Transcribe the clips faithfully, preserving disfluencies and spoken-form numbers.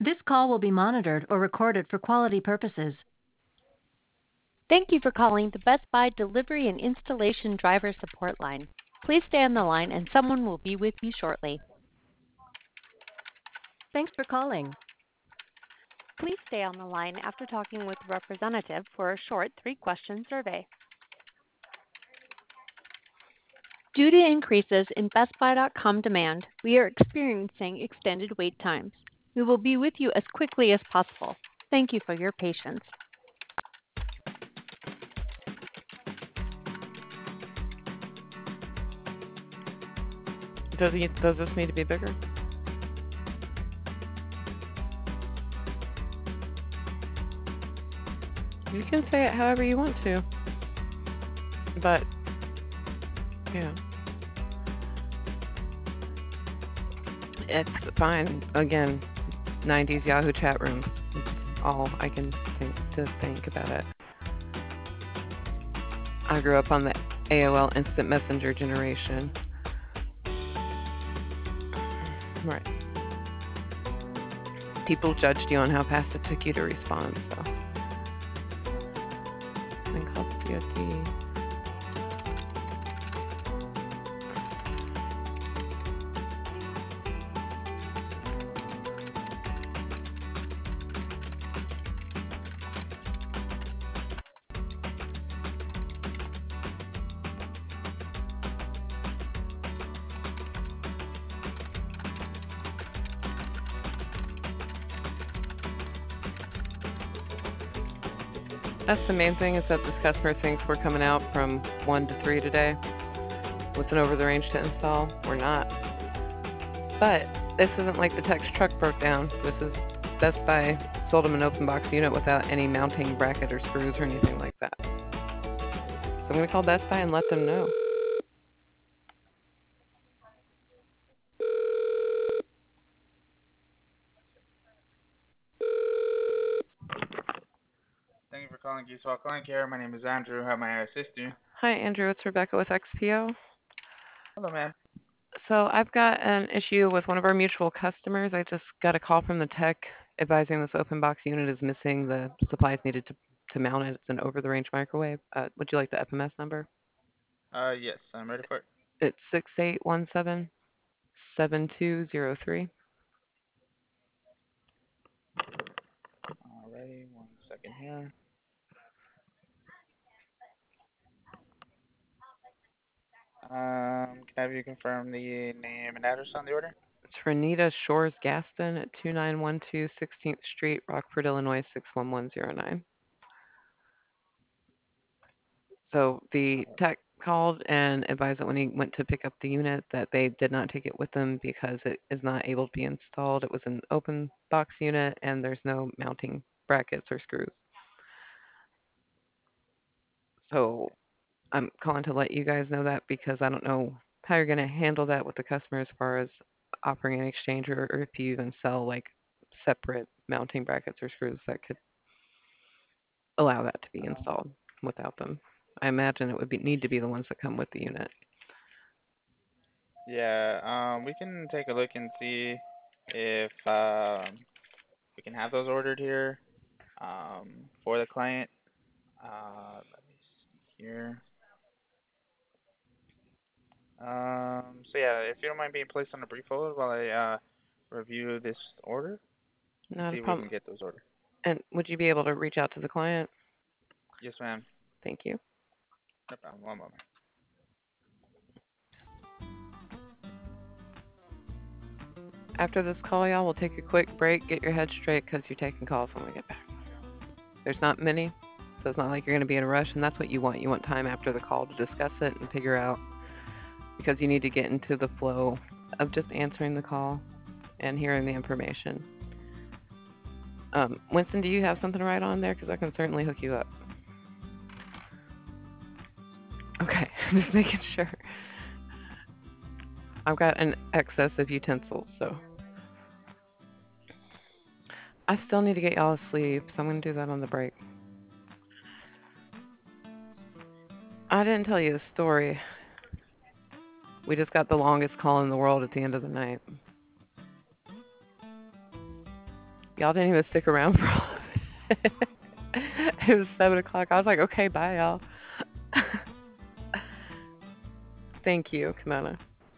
This call will be monitored or recorded for quality purposes. Thank you for calling the Best Buy Delivery and Installation Driver Support Line. Please stay on the line and someone will be with you shortly. Thanks for calling. Please stay on the line after talking with the representative for a short three-question survey. Due to increases in Best Buy dot com demand, we are experiencing extended wait times. We will be with you as quickly as possible. Thank you for your patience. Does he, does this need to be bigger? You can say it however you want to. But, yeah. It's fine. Again, nineties Yahoo chat rooms. It's all I can think to think about it. I grew up on the A O L Instant Messenger generation. Right. People judged you on how fast it took you to respond, so. Then call the D O T. That's the main thing, is that this customer thinks we're coming out from one to three today with an over the range to install. We're not. But this isn't like the tech's truck broke down. This is Best Buy sold them an open box unit without any mounting bracket or screws or anything like that. So I'm going to call Best Buy and let them know. Thank you for calling Geesewall Client Care. My name is Andrew. How may I assist you? Hi, Andrew. It's Rebecca with X P O. Hello, ma'am. So I've got an issue with one of our mutual customers. I just got a call from the tech advising this open box unit is missing the supplies needed to, to mount it. It's an over-the-range microwave. Uh, would you like the F M S number? Uh, yes, I'm ready for it. It's six eight one seven seven two zero three. Alrighty, one second here. Um, can I have you confirm the name and address on the order? It's for Nita Shores Gaston at two nine one two sixteenth Street, Rockford, Illinois six one one zero nine. So the tech called and advised that when he went to pick up the unit that they did not take it with them because it is not able to be installed. It was an open box unit and there's no mounting brackets or screws. So I'm calling to let you guys know that because I don't know how you're going to handle that with the customer as far as offering an exchange, or, or if you even sell like separate mounting brackets or screws that could allow that to be installed without them. I imagine it would be, need to be the ones that come with the unit. Yeah, um, we can take a look and see if um we can have those ordered here um, for the client. Uh, let me see here. Um, so yeah, if you don't mind being placed on a brief hold while I uh, review this order and Not see a if we problem. can get those ordered. And would you be able to reach out to the client? Yes, ma'am. Thank you. No problem. One moment. After this call, y'all, we'll take a quick break, get your head straight, because you're taking calls when we get back. There's not many, so it's not like you're going to be in a rush, and that's what you want. You want time after the call to discuss it and figure out, because you need to get into the flow of just answering the call and hearing the information. Um, Winston, do you have something to write on there? Because I can certainly hook you up. Okay, just making sure. I've got an excess of utensils, so. I still need to get y'all asleep, so I'm going to do that on the break. I didn't tell you the story. We just got the longest call in the world at the end of the night. Y'all didn't even stick around for all of it. It was seven o'clock. I was like, okay, bye, y'all. Thank you, Kimona.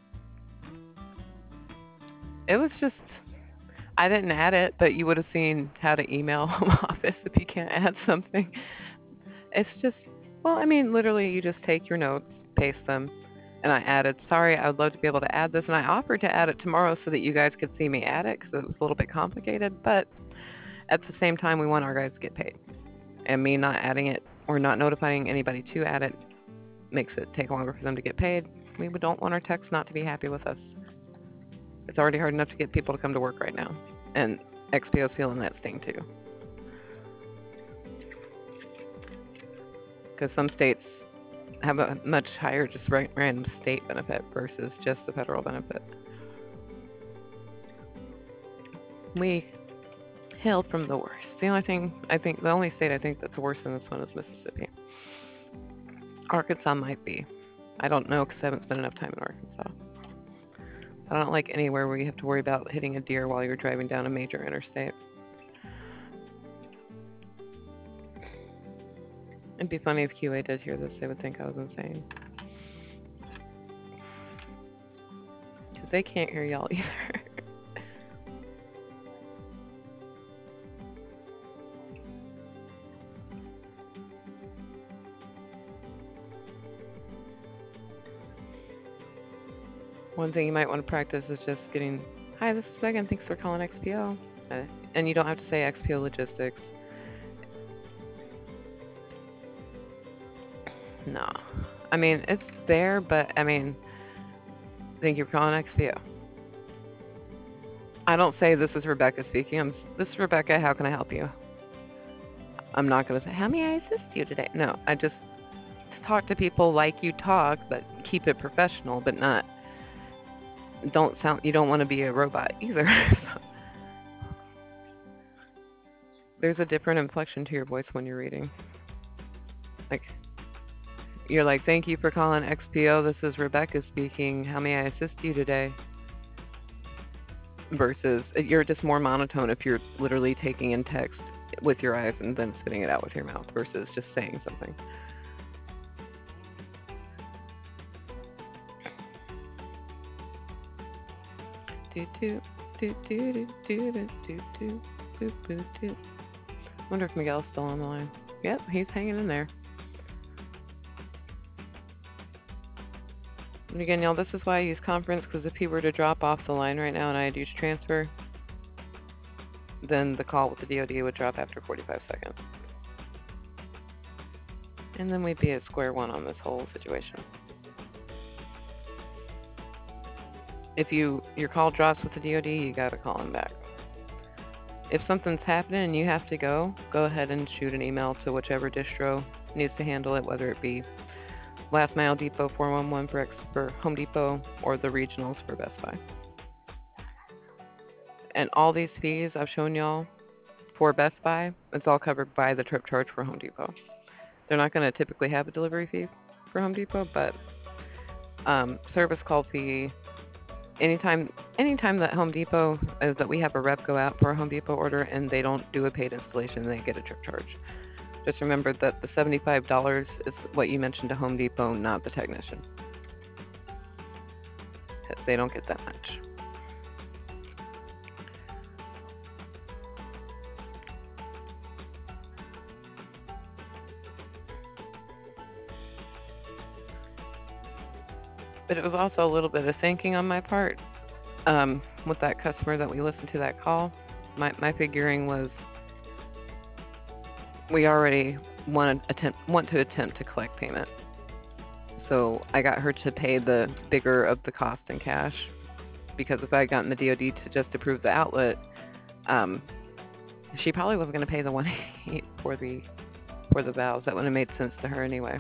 It was just, I didn't add it, but you would have seen how to email home office if you can't add something. It's just, well, I mean, literally, you just take your notes, paste them, and I added, sorry, I would love to be able to add this. And I offered to add it tomorrow so that you guys could see me add it because it was a little bit complicated. But at the same time, we want our guys to get paid. And me not adding it or not notifying anybody to add it makes it take longer for them to get paid. We don't want our techs not to be happy with us. It's already hard enough to get people to come to work right now. And X P O's feeling that sting too. Because some states have a much higher just random state benefit versus just the federal benefit. We hailed from the worst. The only thing I think, the only state I think that's worse than this one is Mississippi. Arkansas might be. I don't know because I haven't spent enough time in Arkansas. I don't like anywhere where you have to worry about hitting a deer while you're driving down a major interstate. It'd be funny if Q A did hear this, they would think I was insane. Because they can't hear y'all either. One thing you might want to practice is just getting, hi, this is Megan, thanks for calling X P O. Uh, and you don't have to say X P O Logistics. No. I mean, it's there, but I mean, thank you for calling X P O. I don't say this is Rebecca speaking. I'm, this is Rebecca, how can I help you? I'm not going to say, how may I assist you today? No, I just talk to people like you talk, but keep it professional, but not, don't sound, you don't want to be a robot either. So. There's a different inflection to your voice when you're reading. Like, you're like, thank you for calling X P O. This is Rebecca speaking. How may I assist you today? Versus, you're just more monotone if you're literally taking in text with your eyes and then spitting it out with your mouth versus just saying something. Do do do do do do do do do do do do. Wonder if Miguel's still on the line. Yep, he's hanging in there. And again, y'all, this is why I use conference, because if he were to drop off the line right now and I had used transfer, then the call with the D O D would drop after forty-five seconds. And then we'd be at square one on this whole situation. If you your call drops with the D O D, you gotta call him back. If something's happening and you have to go, go ahead and shoot an email to whichever distro needs to handle it, whether it be Last Mile Depot four one one for, X, for Home Depot or the regionals for Best Buy. And all these fees I've shown y'all for Best Buy, it's all covered by the trip charge for Home Depot. They're not going to typically have a delivery fee for Home Depot, but um, service call fee, anytime anytime that Home Depot, uh, that we have a rep go out for a Home Depot order and they don't do a paid installation, they get a trip charge. Just remember that the seventy-five dollars is what you mentioned to Home Depot, not the technician. Because they don't get that much. But it was also a little bit of thinking on my part. Um, with that customer that we listened to that call, my, my figuring was we already want to attempt want to attempt to collect payment. So I got her to pay the bigger of the cost in cash, because if I had gotten the D O D to just approve the outlet, um, she probably wasn't going to pay the one eighty-eight for the for the valves. That wouldn't have made sense to her anyway.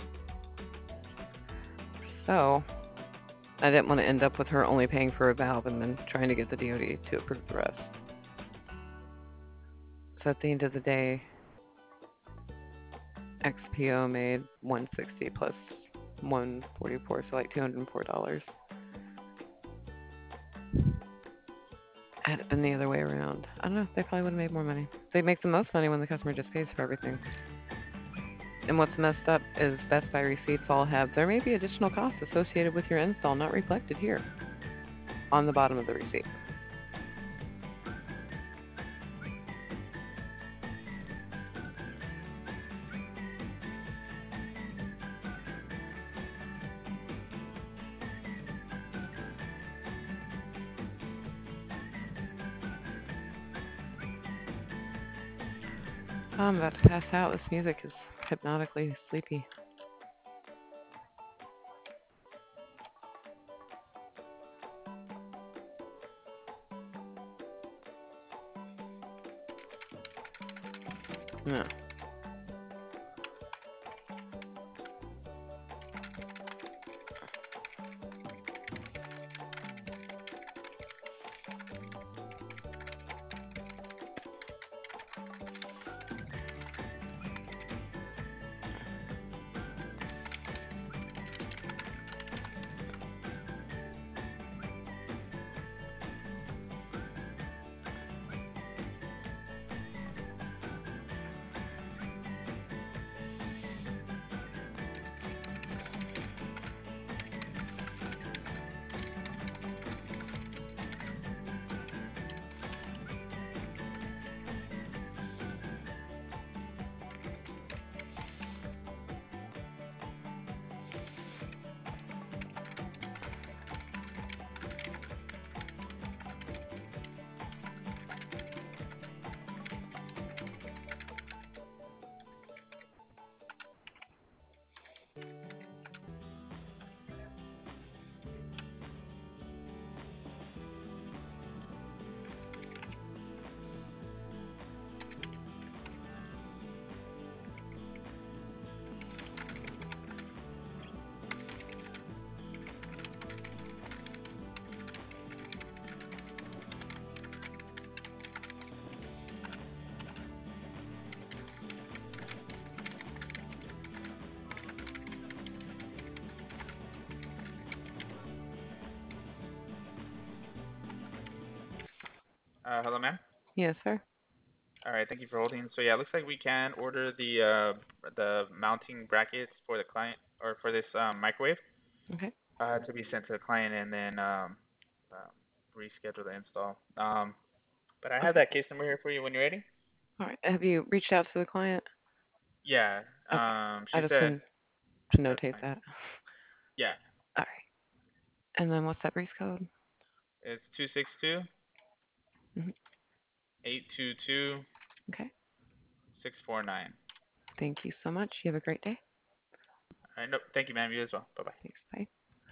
So I didn't want to end up with her only paying for a valve and then trying to get the D O D to approve the rest. So at the end of the day, X P O made one sixty plus one forty-four, so like two hundred four dollars. had it been the other way around, I don't know, they probably would have made more money. They make the most money when the customer just pays for everything. And what's messed up is Best Buy receipts all have, there may be additional costs associated with your install not reflected here on the bottom of the receipt. Oh, I'm about to pass out. This music is hypnotically sleepy. No. Uh, hello, ma'am. Yes, sir. All right, thank you for holding. So yeah, it looks like we can order the uh the mounting brackets for the client or for this um, microwave Okay. uh to be sent to the client and then um uh, reschedule the install. Um, but I have Okay. that case number here for you when you're ready. All right. Have you reached out to the client? Yeah. Okay. Um, I she just said wanted to that's notate fine. that. Yeah. All right. And then what's that breeze code? It's two six two Hmm. eight two two Okay. six four nine. Thank you so much. You have a great day. All right. No, thank you, ma'am. You as well. Bye bye.